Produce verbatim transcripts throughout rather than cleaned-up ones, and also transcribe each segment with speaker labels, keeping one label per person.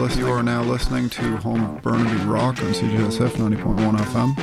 Speaker 1: listening. You are now listening to Home of Burnaby Rock on C J S F ninety point one F M.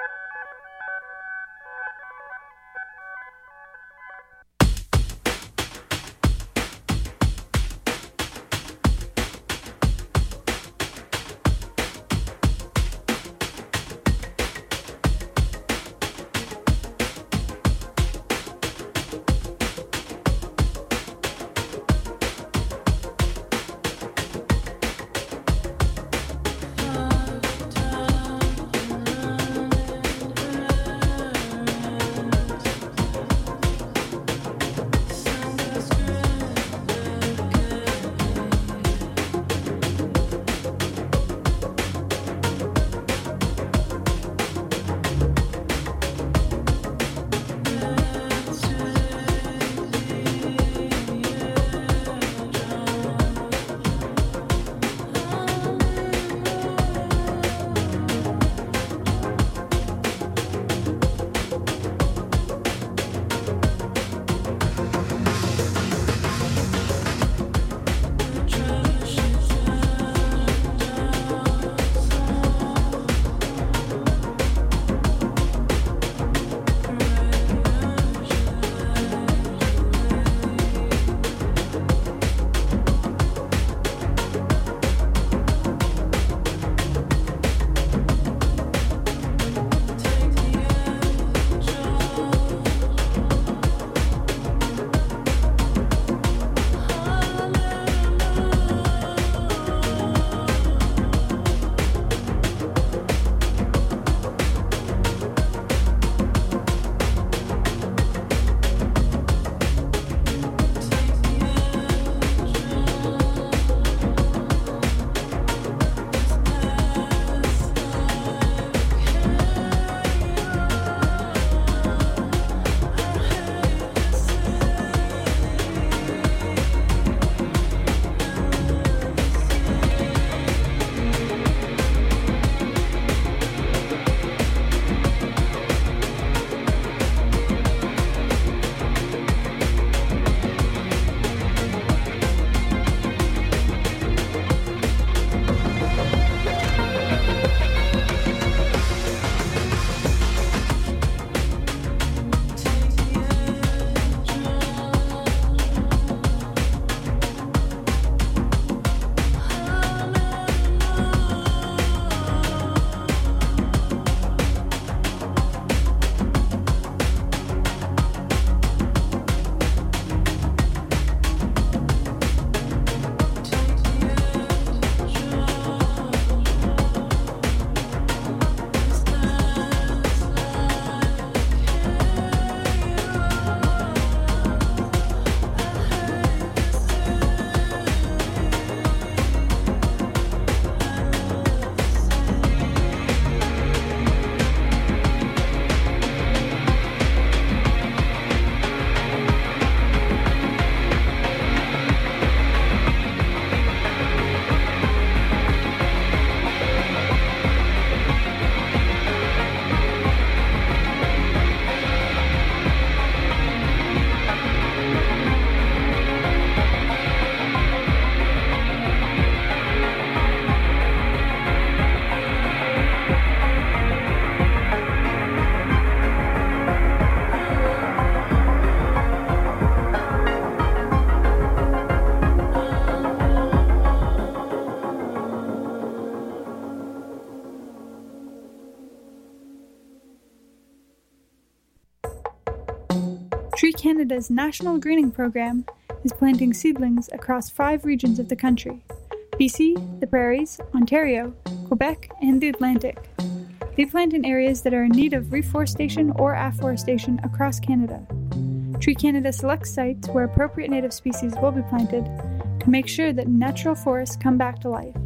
Speaker 2: Tree Canada's National Greening Program is planting seedlings across five regions of the country: B C, the Prairies, Ontario, Quebec, and the Atlantic. They plant in areas that are in need of reforestation or afforestation across Canada. Tree Canada selects sites where appropriate native species will be planted to make sure that natural forests come back to life.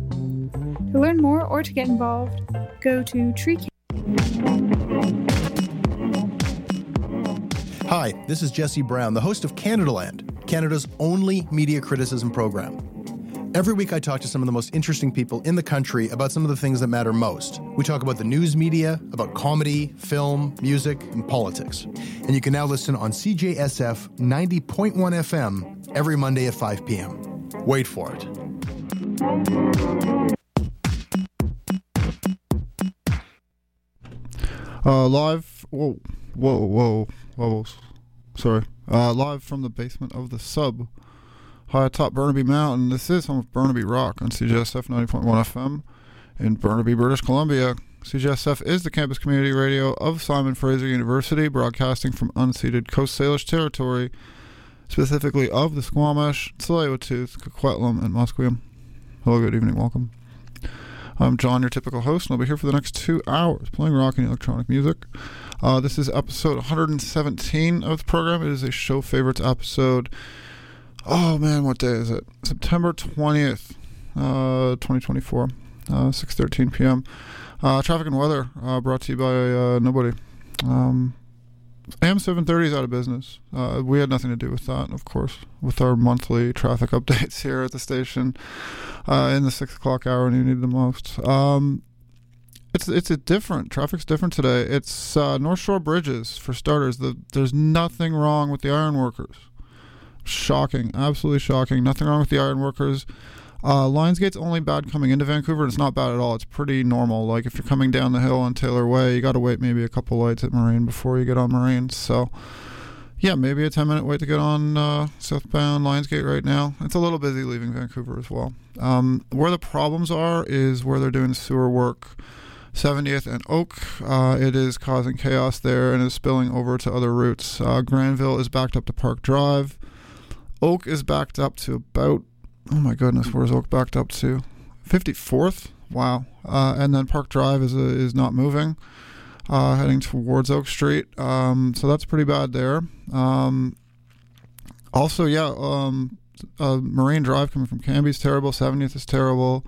Speaker 2: To learn more or to get involved, go to Tree Canada.
Speaker 3: Hi, this is Jesse Brown, the host of Canadaland, Canada's only media criticism program. Every week I talk to some of the most interesting people in the country about some of the things that matter most. We talk about the news media, about comedy, film, music, and politics. And you can now listen on C J S F ninety point one F M every Monday at five p.m. Wait for it.
Speaker 1: Uh, live, whoa, whoa, whoa, wobbles. Sorry. Uh, live from the basement of the sub, high atop Burnaby Mountain. This is home of Burnaby Rock on C J S F ninety point one F M in Burnaby, British Columbia. C J S F is the campus community radio of Simon Fraser University, broadcasting from unceded Coast Salish territory, specifically of the Squamish, Tsleil-Waututh, Coquitlam, and Musqueam. Hello, good evening, welcome. I'm John, your typical host, and I'll be here for the next two hours playing rock and electronic music. Uh, this is episode one hundred seventeen of the program. It is a show favorites episode. Oh man, what day is it? September twentieth, uh, twenty twenty-four, uh, six thirteen p.m. Uh, traffic and weather uh, brought to you by uh, nobody. Um, A M seven thirty is out of business. Uh, we had nothing to do with that, of course, with our monthly traffic updates here at the station uh, in the six o'clock hour when you need the most. Um, it's it's a different. Traffic's different today. It's uh, North Shore bridges, for starters. The, there's nothing wrong with the ironworkers. Shocking. Absolutely shocking. Nothing wrong with the ironworkers. Uh, Lionsgate's only bad coming into Vancouver, and it's not bad at all. It's pretty normal. Like, if you're coming down the hill on Taylor Way, you got to wait maybe a couple lights at Marine before you get on Marine. So, yeah, maybe a ten-minute wait to get on uh, southbound Lionsgate right now. It's a little busy leaving Vancouver as well. Um, where the problems are is where they're doing sewer work. seventieth and Oak, uh, it is causing chaos there and is spilling over to other routes. Uh, Granville is backed up to Park Drive. Oak is backed up to about... Oh my goodness, where's Oak backed up to? fifty-fourth? Wow. Uh, and then Park Drive is a, is not moving, uh, heading towards Oak Street. Um, so that's pretty bad there. Um, also, yeah, um, uh, Marine Drive coming from Cambie is terrible. seventieth is terrible.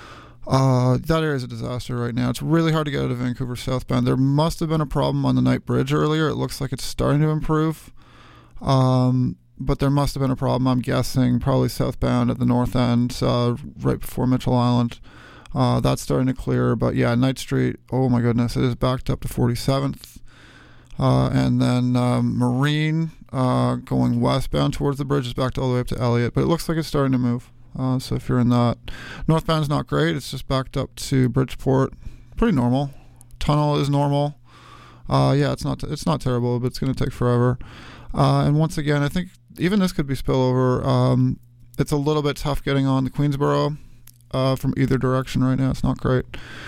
Speaker 1: Uh, that area is a disaster right now. It's really hard to get out of Vancouver southbound. There must have been a problem on the Night Bridge earlier. It looks like it's starting to improve. Um... But there must have been a problem, I'm guessing, probably southbound at the north end, uh, right before Mitchell Island. Uh, that's starting to clear. But yeah, Knight Street, oh my goodness, it is backed up to forty-seventh. Uh, and then um, Marine, uh, going westbound towards the bridge, is backed all the way up to Elliott. But it looks like it's starting to move. Uh, so if you're in that, northbound's not great. It's just backed up to Bridgeport. Pretty normal. Tunnel is normal. Uh, yeah, it's not, it's not terrible, but it's going to take forever. Uh, and once again, I think even this could be spillover. Um, it's a little bit tough getting on the Queensboro uh, from either direction right now. It's not great.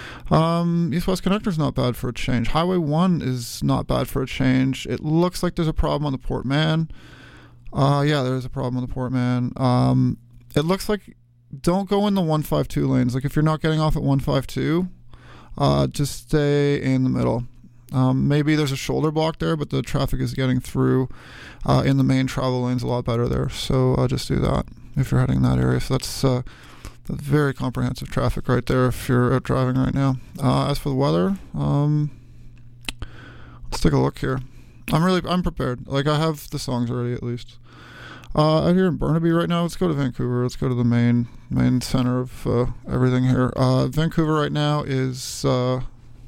Speaker 1: Um, East-West Connector's not bad for a change. Highway one is not bad for a change. It looks like there's a problem on the Port Mann. Uh, yeah, there is a problem on the Port Mann. Um, it looks like don't go in the one fifty-two lanes. Like, if you're not getting off at one fifty-two, uh, just stay in the middle. Um, maybe there's a shoulder block there, but the traffic is getting through uh, in the main travel lanes a lot better there. So uh, just do that if you're heading that area. So that's, uh, that's very comprehensive traffic right there if you're out driving right now. Uh, as for the weather, um, let's take a look here. I'm really I'm prepared. Like, I have the songs already at least. Uh, out here in Burnaby right now, let's go to Vancouver. Let's go to the main main center of uh, everything here. Uh, Vancouver right now is... Uh,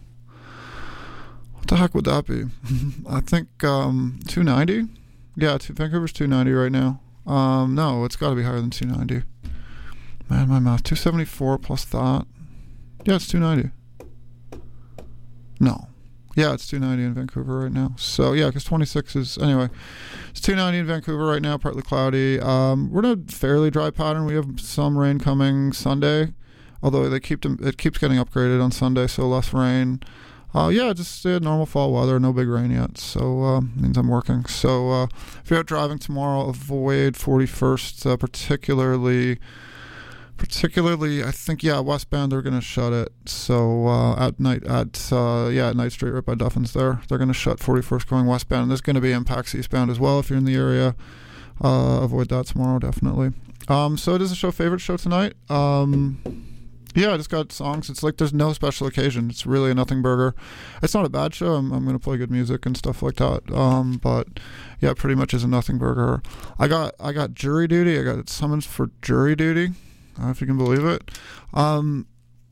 Speaker 1: What the heck would that be? I think um, two ninety. Yeah, two, Vancouver's two ninety right now. Um, no, it's got to be higher than two ninety. Man, my math. two seventy-four plus that. Yeah, it's two ninety. No. Yeah, it's two ninety in Vancouver right now. So, yeah, because twenty-six is... Anyway, it's two ninety in Vancouver right now, partly cloudy. Um, we're in a fairly dry pattern. We have some rain coming Sunday, although they keep them, it keeps getting upgraded on Sunday, so less rain. Uh, yeah, just uh, normal fall weather, no big rain yet, so uh, means I'm working. So uh, if you're out driving tomorrow, avoid forty-first, uh, particularly, particularly, I think, yeah, westbound, they're going to shut it. So uh, at night, at, uh, yeah, at Knight Street, right by Duffins there, they're going to shut forty-first going westbound. And there's going to be impacts eastbound as well if you're in the area. Uh, avoid that tomorrow, definitely. Um, so it is a show favorite show tonight. Um... Yeah, I just got songs. It's like there's no special occasion. It's really a nothing burger. It's not a bad show. I'm, I'm going to play good music and stuff like that. Um, but yeah, it pretty much is a nothing burger. I got I got jury duty. I got summons for jury duty. I don't know if you can believe it. Um,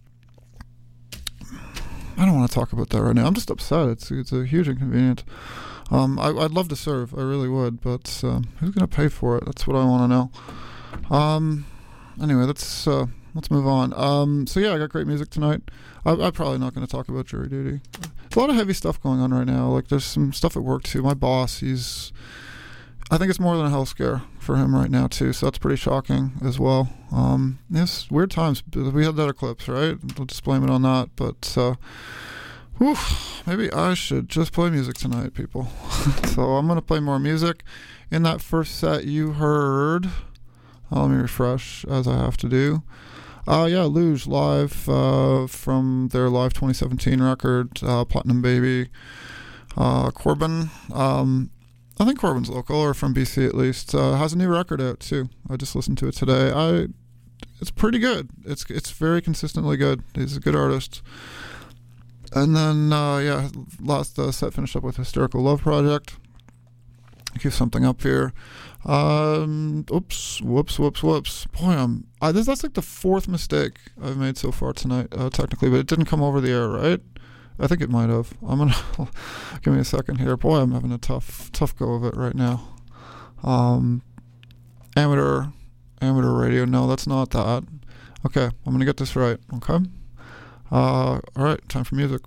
Speaker 1: I don't want to talk about that right now. I'm just upset. It's it's a huge inconvenience. Um, I, I'd love to serve. I really would. But uh, who's going to pay for it? That's what I want to know. Um, anyway, let's... Uh, let's move on. Um, so yeah, I got great music tonight. I, I'm probably not going to talk about jury duty. There's a lot of heavy stuff going on right now. Like there's some stuff at work too. My boss, he's, I think it's more than a health scare for him right now too. So that's pretty shocking as well. Um, yes, weird times. We had that eclipse, right? We'll just blame it on that. But uh, whew, maybe I should just play music tonight, people. So I'm going to play more music. In that first set, you heard. Uh, let me refresh as I have to do. Uh, yeah, Luge live uh, from their live twenty seventeen record, uh, Platinum Baby. Uh, Corbin, um, I think Corbin's local or from B C at least. Uh, has a new record out too. I just listened to it today. I, it's pretty good. It's it's very consistently good. He's a good artist. And then uh, yeah, last uh, set finished up with Hysterical Love Project. Keep something up here. Um, oops, whoops, whoops, whoops. Boy, I'm. I, this, that's like the fourth mistake I've made so far tonight, uh, technically, but it didn't come over the air, right? I think it might have. I'm gonna give me a second here. Boy, I'm having a tough, tough go of it right now. Um, amateur, amateur radio. No, that's not that. Okay, I'm gonna get this right. Okay. Uh, all right, time for music.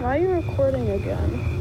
Speaker 4: Why are you recording again?